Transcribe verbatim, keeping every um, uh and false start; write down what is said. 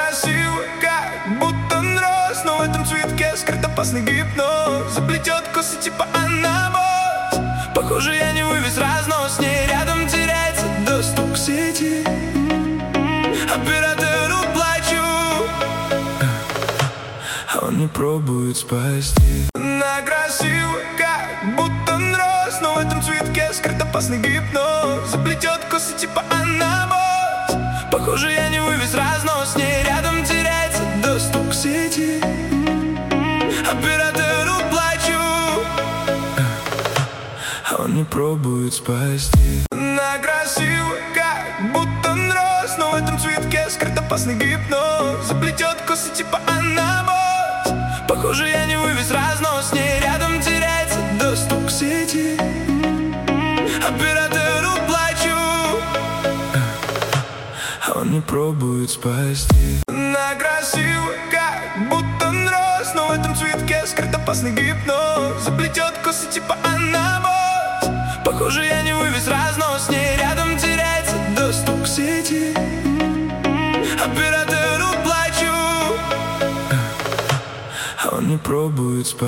красиво, как будто нрос, но в этом цветке скрыт опасный гипноз. Заплетет косы типа анабоз. Похоже, я не вывез разнос, с ней рядом теряется доступ к сети. Оператору плачу, а он не пробует спасти. Она красиво, как будто нрос, но в этом цветке скрыт опасный гипноз. Заплетет косы типа анабоз. Похоже, я не вывез разнос, с ней рядом теряется доступ к сети. Оператору плачу, а он не пробует спасти. Она красиво, как будто нрос, но в этом цветке скрыт опасный гипноз. Заплетет косы типа анабоз. Похоже, я не вывез разнос, с ней рядом теряется доступ к сети. Оператору плачу, а он не пробует спасти. Она красиво, как будто нрос, но в этом цветке скрыт опасный гипноз. Заплетет косы типа анабоз. Похоже, я не вывез разнос, с ней рядом теряется доступ к сети. Оператору плачу, а он не пробует спасти.